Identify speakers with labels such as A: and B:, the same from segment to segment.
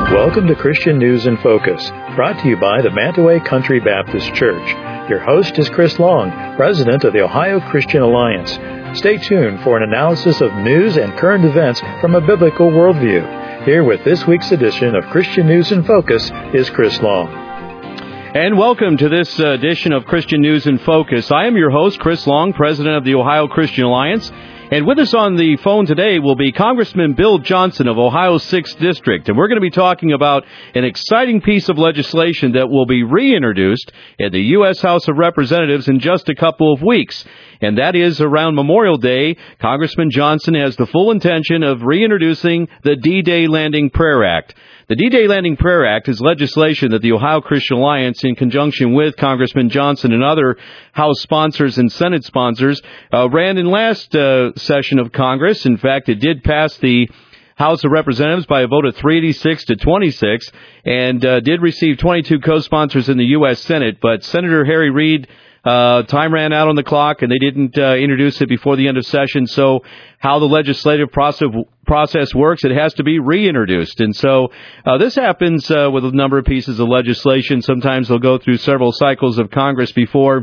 A: Welcome to Christian News in Focus, brought to you by the Mantaway Country Baptist Church. Your host is Chris Long, president of the Ohio Christian Alliance. Stay tuned for an analysis of news and current events from a biblical worldview. Here with this week's edition of Christian News in Focus is Chris Long.
B: And welcome to this edition of Christian News in Focus. I am your host, Chris Long, president of the Ohio Christian Alliance. And with us on the phone today will be Congressman Bill Johnson of Ohio's 6th District. And we're going to be talking about an exciting piece of legislation that will be reintroduced in the U.S. House of Representatives in just a couple of weeks. And that is around Memorial Day. Congressman Johnson has the full intention of reintroducing the D-Day Landing Prayer Act. The D-Day Landing Prayer Act is legislation that the Ohio Christian Alliance, in conjunction with Congressman Johnson and other House sponsors and Senate sponsors, ran in last session of Congress. In fact, it did pass the House of Representatives by a vote of 386 to 26 and did receive 22 co-sponsors in the U.S. Senate. But Senator Harry Reid, time ran out on the clock, and they didn't introduce it before the end of session. So how the legislative process works, it has to be reintroduced. And so this happens with a number of pieces of legislation. Sometimes they'll go through several cycles of Congress before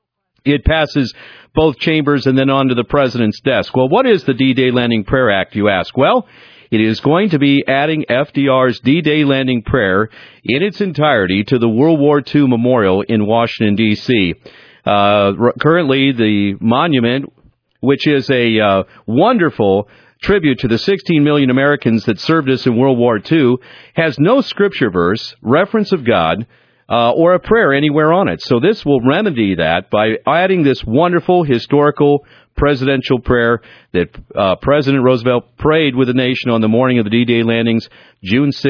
B: it passes both chambers and then on to the president's desk. Well, what is the D-Day Landing Prayer Act, you ask? Well, it is going to be adding FDR's D-Day Landing Prayer in its entirety to the World War II Memorial in Washington, D.C. Currently, the monument, which is a wonderful tribute to the 16 million Americans that served us in World War II, has no scripture verse, reference of God, or a prayer anywhere on it. So this will remedy that by adding this wonderful historical presidential prayer that President Roosevelt prayed with the nation on the morning of the D-Day landings, June 6,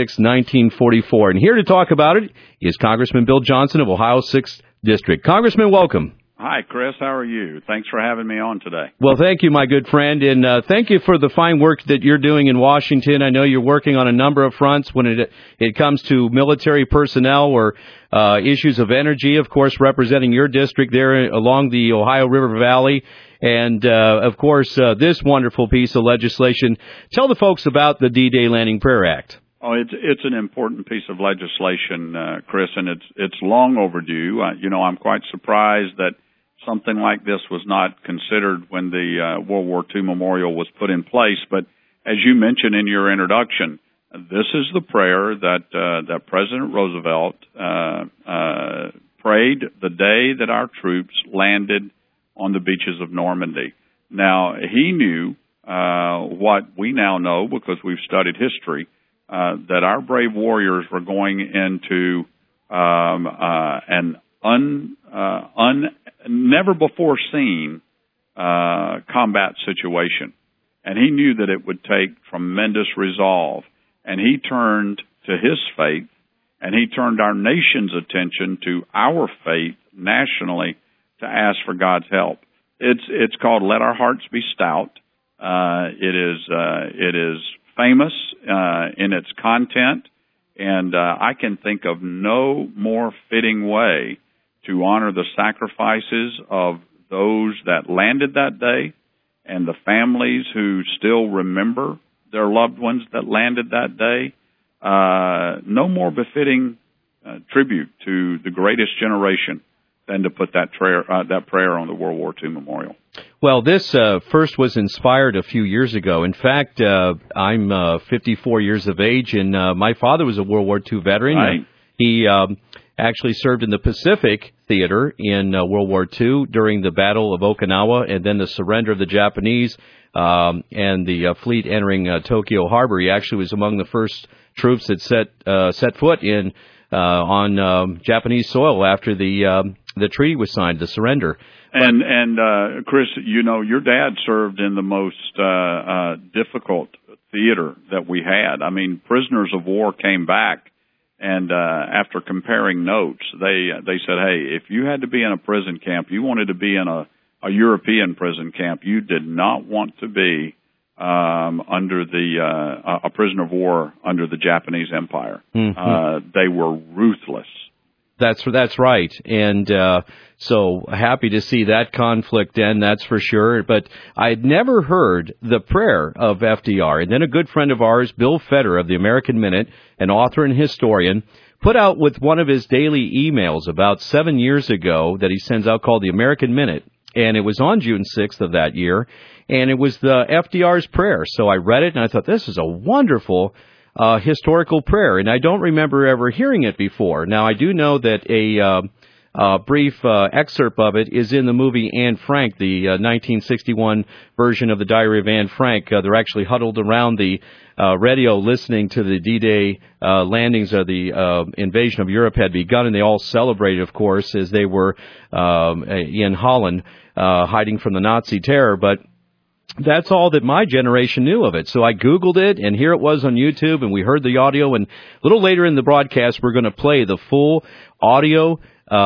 B: 1944. And here to talk about it is Congressman Bill Johnson of Ohio's 6th District. Congressman, welcome.
C: Hi, Chris. How are you? Thanks for having me on today.
B: Well, thank you, my good friend, and thank you for the fine work that you're doing in Washington. I know you're working on a number of fronts when it comes to military personnel or issues of energy, of course, representing your district there along the Ohio River Valley. And, of course, this wonderful piece of legislation. Tell the folks about the D-Day Landing Prayer Act.
C: Oh, it's an important piece of legislation, Chris, and it's long overdue. I'm quite surprised that something like this was not considered when the World War II Memorial was put in place. But as you mentioned in your introduction, this is the prayer that President Roosevelt prayed the day that our troops landed on the beaches of Normandy. Now, he knew what we now know because we've studied history, that our brave warriors were going into an never before seen combat situation. And he knew that it would take tremendous resolve. And he turned to his faith, and he turned our nation's attention to our faith nationally to ask for God's help. It's called Let Our Hearts Be Stout. It is famous in its content, and I can think of no more fitting way to honor the sacrifices of those that landed that day and the families who still remember their loved ones that landed that day. No more befitting tribute to the greatest generation than to put that prayer on the World War II Memorial.
B: Well, this first was inspired a few years ago. In fact, I'm 54 years of age, and my father was a World War II veteran.
C: Right.
B: He actually served in the Pacific Theater in World War II during the Battle of Okinawa and then the surrender of the Japanese and the fleet entering Tokyo Harbor. He actually was among the first troops that set foot in on Japanese soil after the treaty was signed, the surrender.
C: And Chris, your dad served in the most difficult theater that we had. I mean, prisoners of war came back, and after comparing notes, they said, hey, if you had to be in a prison camp, you wanted to be in a European prison camp. You did not want to be under a prisoner of war under the Japanese Empire. Mm-hmm. They were ruthless.
B: That's right. And so happy to see that conflict end, that's for sure. But I'd never heard the prayer of FDR. And then a good friend of ours, Bill Feder of the American Minute, an author and historian, put out with one of his daily emails about 7 years ago that he sends out called the American Minute. And it was on June 6th of that year. And it was the FDR's prayer. So I read it and I thought, this is a wonderful historical prayer, and I don't remember ever hearing it before. Now, I do know that a brief excerpt of it is in the movie Anne Frank, the 1961 version of the Diary of Anne Frank. They're actually huddled around the radio listening to the D-Day landings of the invasion of Europe had begun, and they all celebrated, of course, as they were in Holland hiding from the Nazi terror. But that's all that my generation knew of it. So I Googled it, and here it was on YouTube, and we heard the audio. And a little later in the broadcast, we're going to play the full audio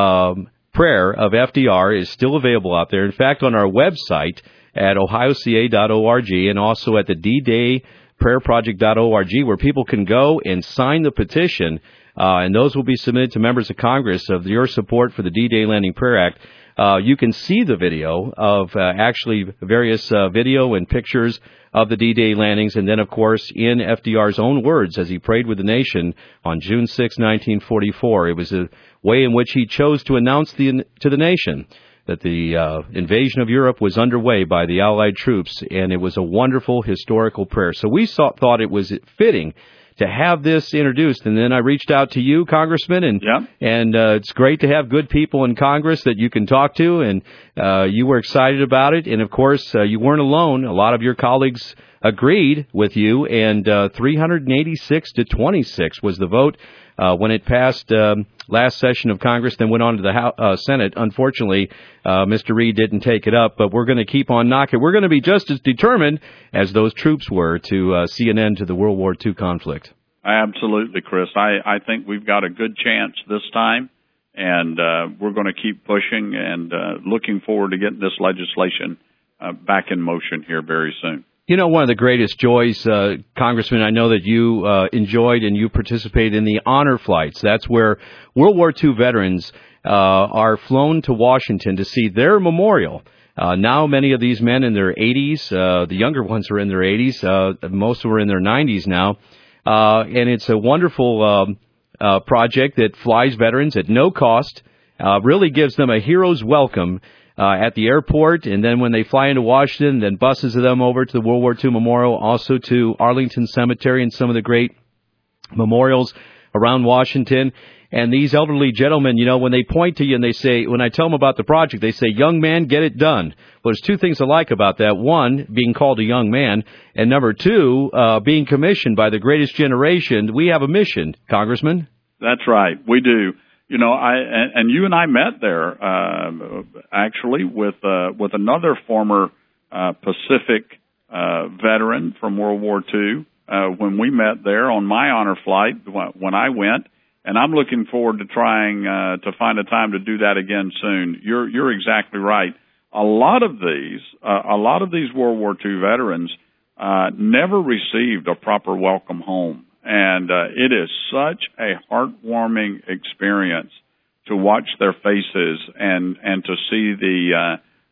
B: prayer of FDR. Is still available out there. In fact, on our website at ohioca.org and also at the ddayprayerproject.org, where people can go and sign the petition, and those will be submitted to members of Congress of your support for the D-Day Landing Prayer Act. You can see the video of actually various video and pictures of the D-Day landings, and then, of course, in FDR's own words as he prayed with the nation on June 6, 1944. It was a way in which he chose to announce to the nation that the invasion of Europe was underway by the Allied troops, and it was a wonderful historical prayer. So we thought it was fitting to have this introduced, and then I reached out to you, Congressman, and it's great to have good people in Congress that you can talk to, and you were excited about it, and of course you weren't alone. A lot of your colleagues agreed with you, and 386 to 26 was the vote when it passed last session of Congress, then went on to the Senate. Unfortunately, Mr. Reid didn't take it up, but we're going to keep on knocking. We're going to be just as determined as those troops were to see an end to the World War II conflict.
C: Absolutely, Chris. I think we've got a good chance this time, and we're going to keep pushing and looking forward to getting this legislation back in motion here very soon.
B: You know, one of the greatest joys, Congressman, I know that you enjoyed and you participated in the honor flights. That's where World War II veterans are flown to Washington to see their memorial. Now many of these men in their 80s, the younger ones are in their 80s, most of them are in their 90s now, and it's a wonderful project that flies veterans at no cost, really gives them a hero's welcome at the airport, and then when they fly into Washington, then buses them over to the World War II Memorial, also to Arlington Cemetery and some of the great memorials around Washington. And these elderly gentlemen, you know, when they point to you and they say, when I tell them about the project, they say, young man, get it done. Well, there's two things I like about that. One, being called a young man, and number two, being commissioned by the greatest generation. We have a mission, Congressman.
C: That's right. We do. You know, and you and I met there, actually with another former Pacific veteran from World War II, when we met there on my honor flight when I went, and I'm looking forward to trying to find a time to do that again soon. You're exactly right. A lot of these World War II veterans never received a proper welcome home. And it is such a heartwarming experience to watch their faces and to see the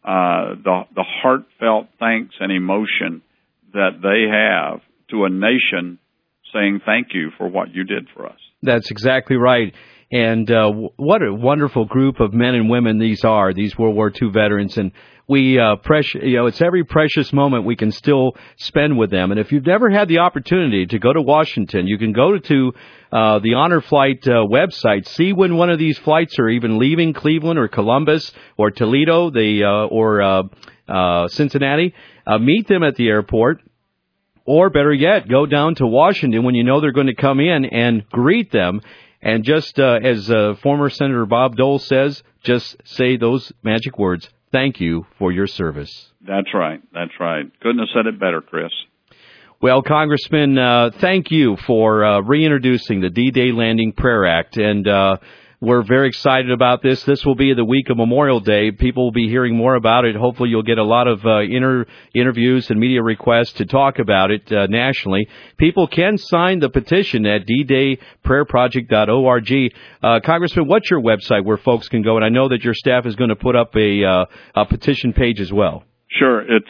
C: heartfelt thanks and emotion that they have to a nation saying thank you for what you did for us.
B: That's exactly right. And what a wonderful group of men and women these are, these World War II veterans. And we it's every precious moment we can still spend with them. And if you've never had the opportunity to go to Washington, you can go to the Honor Flight website, see when one of these flights are even leaving Cleveland or Columbus or Toledo, or Cincinnati. Meet them at the airport. Or better yet, go down to Washington when you know they're going to come in and greet them. And just as former Senator Bob Dole says, just say those magic words, thank you for your service.
C: That's right. That's right. Couldn't have said it better, Chris.
B: Well, Congressman, thank you for reintroducing the D-Day Landing Prayer Act. And We're very excited about this. This will be the week of Memorial Day. People will be hearing more about it. Hopefully you'll get a lot of interviews and media requests to talk about it nationally. People can sign the petition at ddayprayerproject.org. Congressman, what's your website where folks can go? And I know that your staff is going to put up a petition page as well.
C: Sure. It's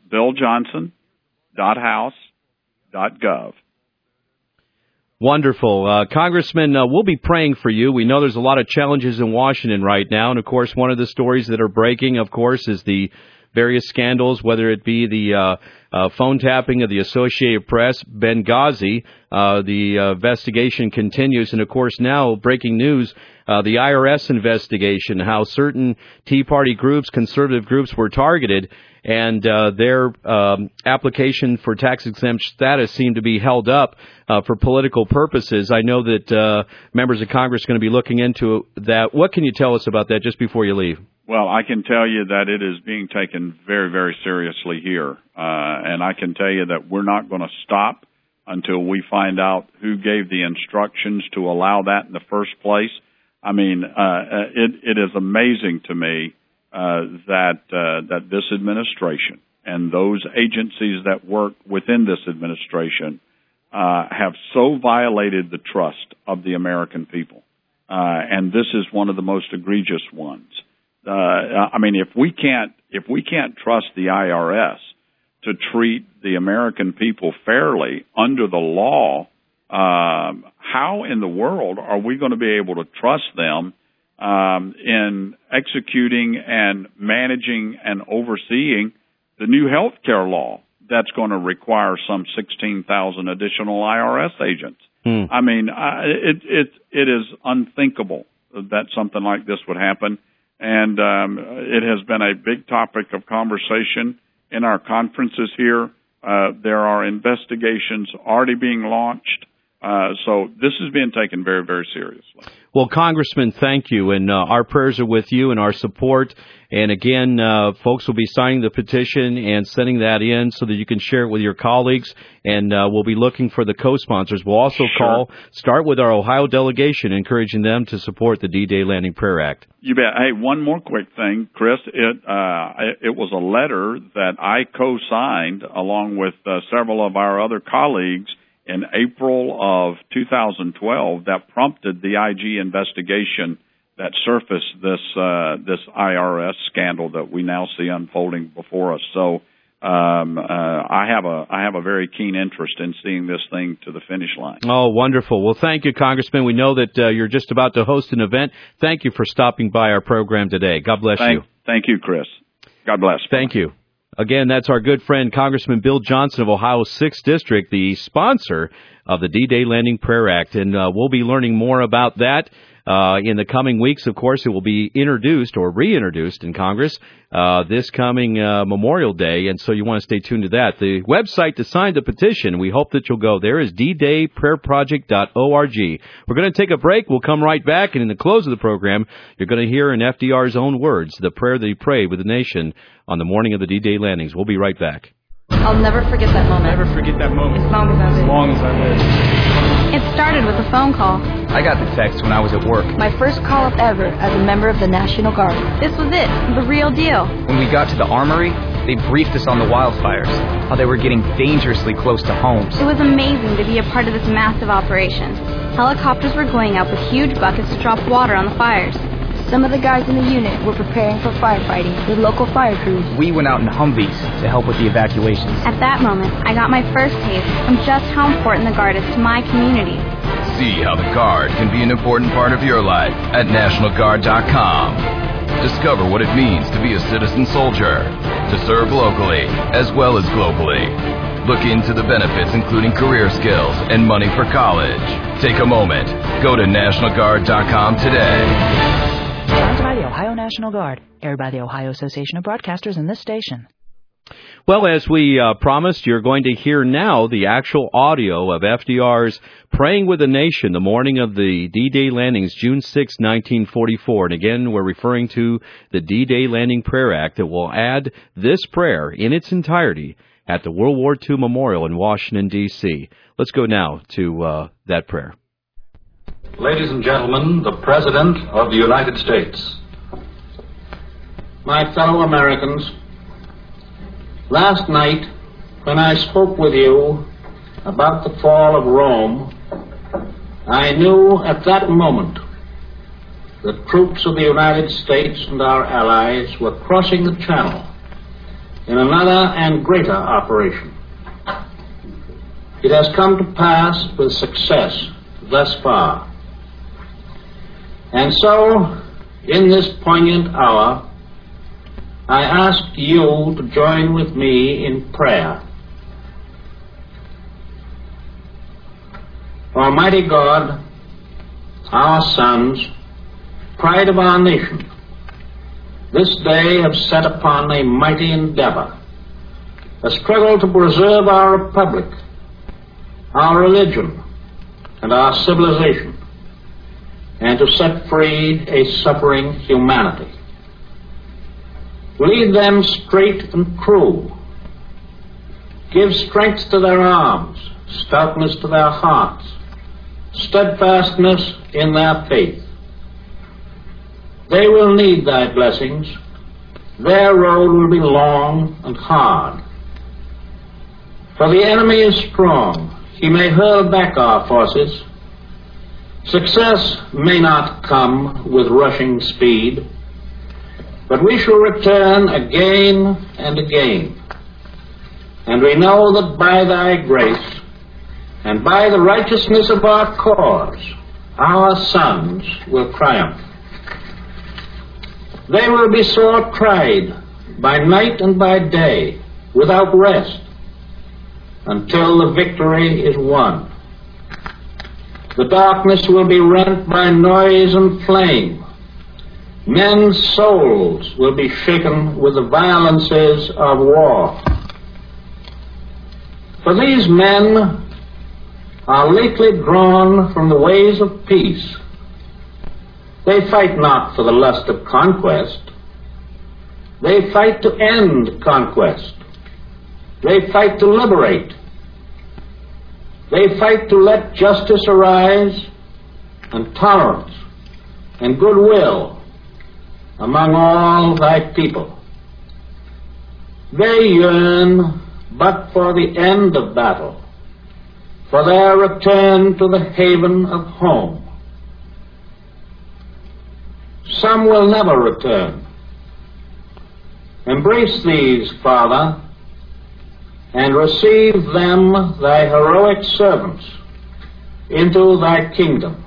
C: billjohnson.house.gov.
B: Wonderful. Congressman, we'll be praying for you. We know there's a lot of challenges in Washington right now. And, of course, one of the stories that are breaking, of course, is the various scandals, whether it be the phone tapping of the Associated Press, Benghazi. The investigation continues. And, of course, now breaking news, the IRS investigation, how certain Tea Party groups, conservative groups were targeted, and their application for tax-exempt status seemed to be held up for political purposes. I know that members of Congress are going to be looking into that. What can you tell us about that just before you leave?
C: Well, I can tell you that it is being taken very, very seriously here. And I can tell you that we're not going to stop until we find out who gave the instructions to allow that in the first place. I mean, it is amazing to me that this administration and those agencies that work within this administration have so violated the trust of the American people. And this is one of the most egregious ones. I mean, if we can't trust the IRS to treat the American people fairly under the law, how in the world are we going to be able to trust them in executing and managing and overseeing the new health care law that's going to require some 16,000 additional IRS agents? I mean, it is unthinkable that something like this would happen. And it has been a big topic of conversation in our conferences here. There are investigations already being launched. So this is being taken very, very seriously.
B: Well, Congressman, thank you, and our prayers are with you and our support. And again, folks will be signing the petition and sending that in so that you can share it with your colleagues, and we'll be looking for the co-sponsors. We'll also start with our Ohio delegation, encouraging them to support the D-Day Landing Prayer Act.
C: You bet. Hey, one more quick thing, Chris. It was a letter that I co-signed along with several of our other colleagues in April of 2012 that prompted the IG investigation that surfaced this IRS scandal that we now see unfolding before us. So I have a very keen interest in seeing this thing to the finish line.
B: Oh, wonderful. Well, thank you, Congressman. We know that you're just about to host an event. Thank you for stopping by our program today. God bless you.
C: Thank you, Chris. God bless.
B: Thank you. Again, that's our good friend, Congressman Bill Johnson of Ohio's 6th District, the sponsor of the D-Day Landing Prayer Act. And we'll be learning more about that in the coming weeks. Of course, it will be introduced or reintroduced in Congress this coming Memorial Day, and so you want to stay tuned to that. The website to sign the petition, we hope that you'll go there, is ddayprayerproject.org. We're going to take a break. We'll come right back, and in the close of the program, you're going to hear in FDR's own words the prayer that he prayed with the nation on the morning of the D-Day landings. We'll be right back.
D: I'll never forget that moment.
E: Never forget that moment.
D: As long as I live.
E: As long as I live.
D: It started with a phone call.
F: I got the text when I was at work.
D: My first call up ever as a member of the National Guard. This was it, the real deal.
F: When we got to the armory, they briefed us on the wildfires, how they were getting dangerously close to homes.
D: It was amazing to be a part of this massive operation. Helicopters were going out with huge buckets to drop water on the fires. Some of the guys in the unit were preparing for firefighting with local fire crews.
F: We went out in Humvees to help with the evacuations.
D: At that moment, I got my first taste of just how important the Guard is to my community.
G: See how the Guard can be an important part of your life at NationalGuard.com. Discover what it means to be a citizen soldier, to serve locally as well as globally. Look into the benefits, including career skills and money for college. Take a moment. Go to NationalGuard.com today.
H: Sponsored by the Ohio National Guard, aired by the Ohio Association of Broadcasters and this station.
B: Well, as we promised, you're going to hear now the actual audio of FDR's Praying with the Nation the morning of the D-Day landings, June 6, 1944. And again, we're referring to the D-Day Landing Prayer Act that will add this prayer in its entirety at the World War II Memorial in Washington, D.C. Let's go now to that prayer.
E: Ladies and gentlemen, the President of the United States.
I: My fellow Americans, last night when I spoke with you about the fall of Rome, I knew at that moment the troops of the United States and our allies were crossing the Channel in another and greater operation. It has come to pass with success thus far. And so, in this poignant hour, I ask you to join with me in prayer. Almighty God, our sons, pride of our nation, this day have set upon a mighty endeavor, a struggle to preserve our republic, our religion, and our civilization, and to set free a suffering humanity. Lead them straight and true. Give strength to their arms, stoutness to their hearts, steadfastness in their faith. They will need thy blessings. Their road will be long and hard. For the enemy is strong. He may hurl back our forces. Success may not come with rushing speed, but we shall return again and again. And we know that by thy grace and by the righteousness of our cause, our sons will triumph. They will be sore tried by night and by day, without rest, until the victory is won. The darkness will be rent by noise and flame. Men's souls will be shaken with the violences of war. For these men are lately drawn from the ways of peace. They fight not for the lust of conquest. They fight to end conquest. They fight to liberate. They fight to let justice arise and tolerance and goodwill among all thy people. They yearn but for the end of battle, for their return to the haven of home. Some will never return. Embrace these, Father, and receive them, thy heroic servants, into thy kingdom.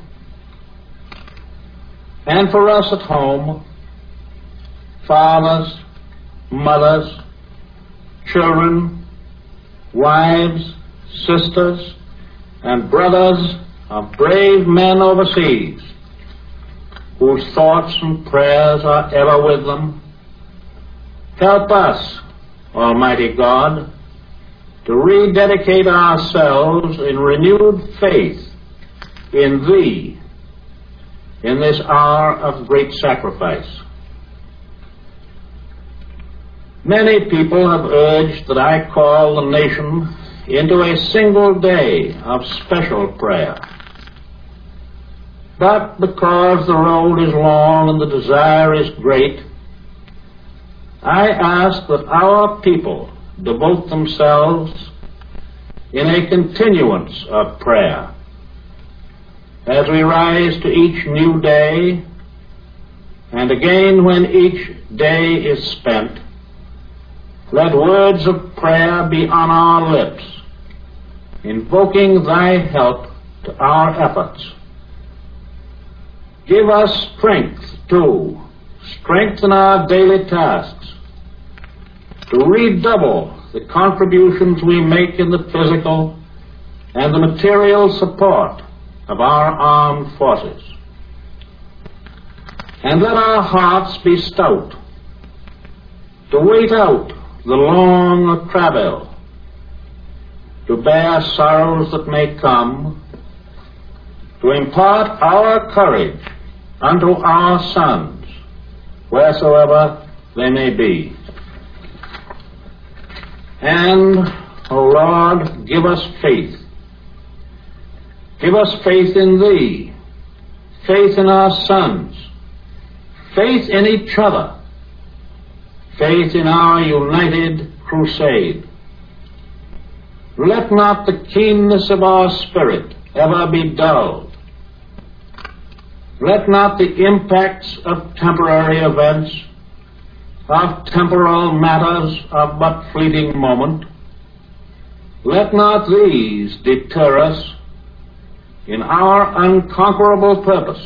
I: And for us at home, fathers, mothers, children, wives, sisters, and brothers of brave men overseas, whose thoughts and prayers are ever with them, help us, Almighty God, to rededicate ourselves in renewed faith in Thee in this hour of great sacrifice. Many people have urged that I call the nation into a single day of special prayer. But because the road is long and the desire is great, I ask that our people devote themselves in a continuance of prayer. As we rise to each new day, and again when each day is spent, let words of prayer be on our lips, invoking thy help to our efforts. Give us strength, too, strengthen our daily tasks, to redouble the contributions we make in the physical and the material support of our armed forces. And let our hearts be stout, to wait out the long travail, to bear sorrows that may come, to impart our courage unto our sons, wheresoever they may be. And, O Lord, give us faith. Give us faith in Thee, faith in our sons, faith in each other, faith in our united crusade. Let not the keenness of our spirit ever be dulled. Let not the impacts of temporary events, of temporal matters of but fleeting moment, let not these deter us in our unconquerable purpose.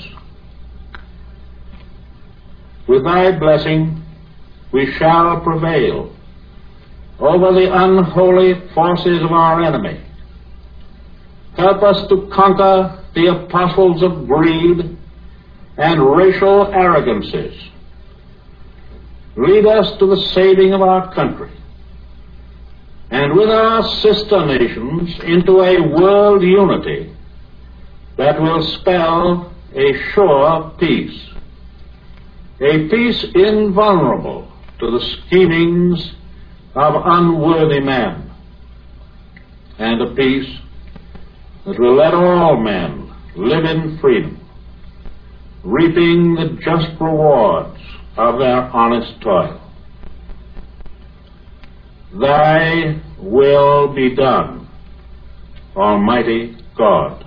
I: With thy blessing, we shall prevail over the unholy forces of our enemy. Help us to conquer the apostles of greed and racial arrogances. Lead us to the saving of our country, and with our sister nations into a world unity that will spell a sure peace, a peace invulnerable to the schemings of unworthy men, and a peace that will let all men live in freedom, reaping the just rewards of their honest toil. Thy will be done, Almighty God.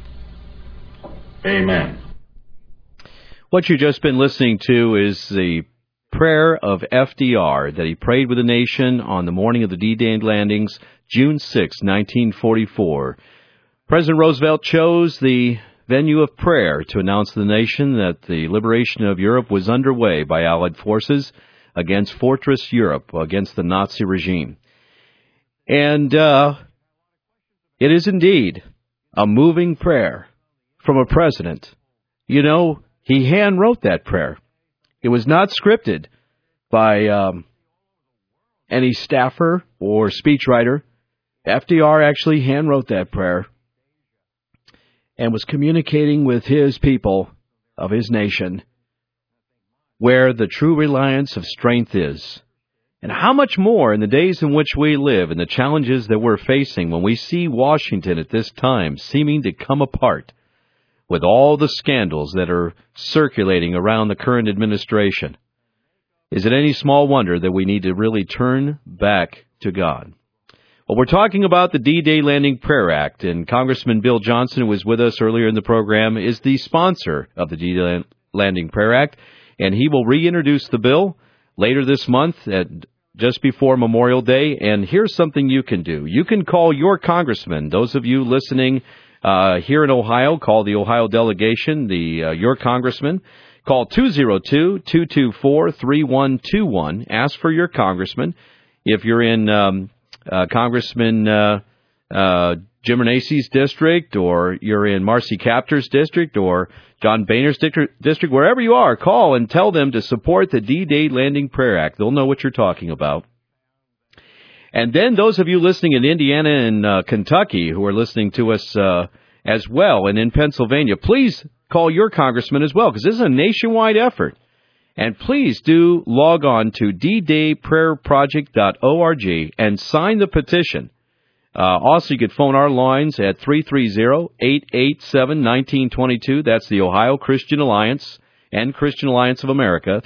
I: Amen.
B: What you've just been listening to is the prayer of FDR that he prayed with the nation on the morning of the D-Day landings, June 6, 1944. President Roosevelt chose the venue of prayer to announce to the nation that the liberation of Europe was underway by Allied forces against Fortress Europe, against the Nazi regime. And it is indeed a moving prayer from a president. You know, he hand-wrote that prayer. It was not scripted by any staffer or speechwriter. FDR actually hand-wrote that prayer and was communicating with his people of his nation where the true reliance of strength is. And how much more in the days in which we live and the challenges that we're facing when we see Washington at this time seeming to come apart with all the scandals that are circulating around the current administration. Is it any small wonder that we need to really turn back to God? Well, we're talking about the D-Day Landing Prayer Act, and Congressman Bill Johnson, who was with us earlier in the program, is the sponsor of the D-Day Landing Prayer Act, and he will reintroduce the bill later this month just before Memorial Day. And here's something you can do. You can call your congressman. Those of you listening here in Ohio, call the Ohio delegation, your congressman. Call 202-224-3121. Ask for your congressman. If you're in Congressman Jim Renace's district, or you're in Marcy Kaptur's district, or John Boehner's district, wherever you are, call and tell them to support the D-Day Landing Prayer Act. They'll know what you're talking about. And then those of you listening in Indiana and Kentucky who are listening to us as well, and in Pennsylvania, please call your congressman as well, because this is a nationwide effort. And please do log on to ddayprayerproject.org and sign the petition. Also, you could phone our lines at 330-887-1922. That's the Ohio Christian Alliance and Christian Alliance of America.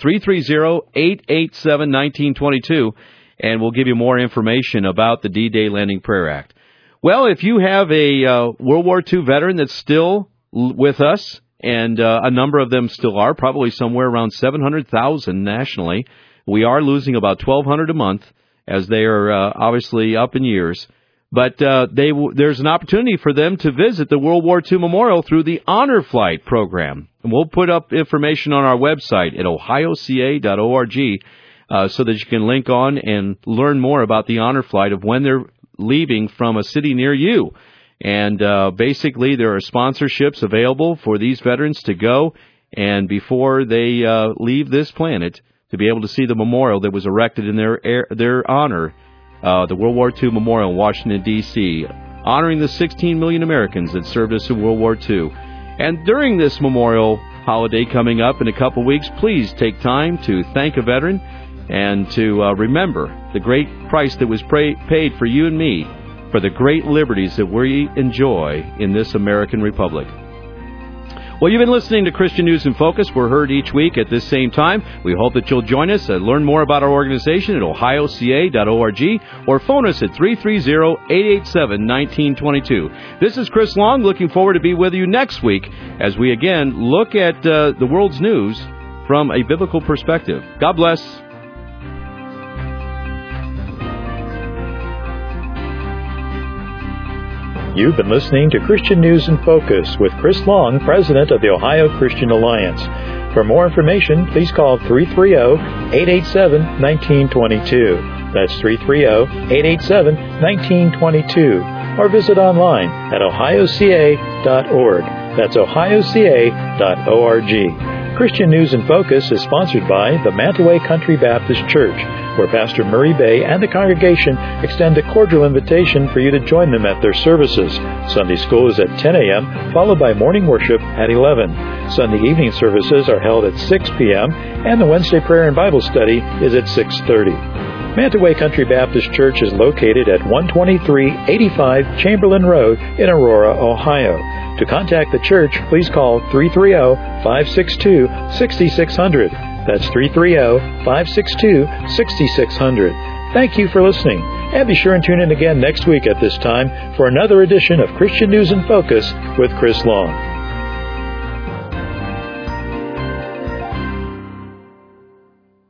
B: 330-887-1922. And we'll give you more information about the D-Day Landing Prayer Act. Well, if you have a World War II veteran that's still with us, and a number of them still are, probably somewhere around 700,000 nationally. We are losing about 1,200 a month as they are obviously up in years. But there's an opportunity for them to visit the World War II Memorial through the Honor Flight program. And we'll put up information on our website at ohioca.org so that you can link on and learn more about the Honor Flight of when they're leaving from a city near you. And basically, there are sponsorships available for these veterans to go, and before they leave this planet, to be able to see the memorial that was erected in their honor, the World War II Memorial in Washington, D.C., honoring the 16 million Americans that served us in World War II. And during this memorial holiday coming up in a couple weeks, please take time to thank a veteran and to remember the great price that was paid for you and me, for the great liberties that we enjoy in this American Republic. Well, you've been listening to Christian News in Focus. We're heard each week at this same time. We hope that you'll join us and learn more about our organization at ohioca.org or phone us at 330-887-1922. This is Chris Long, looking forward to be with you next week as we again look at the world's news from a biblical perspective. God bless.
A: You've been listening to Christian News in Focus with Chris Long, President of the Ohio Christian Alliance. For more information, please call 330-887-1922. That's 330-887-1922. Or visit online at ohioca.org. That's ohioca.org. Christian News in Focus is sponsored by the Mantaway Country Baptist Church, where Pastor Murray Bay and the congregation extend a cordial invitation for you to join them at their services. Sunday school is at 10 a.m., followed by morning worship at 11. Sunday evening services are held at 6 p.m., and the Wednesday prayer and Bible study is at 6:30. Mantaway Country Baptist Church is located at 12385 Chamberlain Road in Aurora, Ohio. To contact the church, please call 330-562-6600. That's 330-562-6600. Thank you for listening, and be sure and tune in again next week at this time for another edition of Christian News in Focus with Chris Long.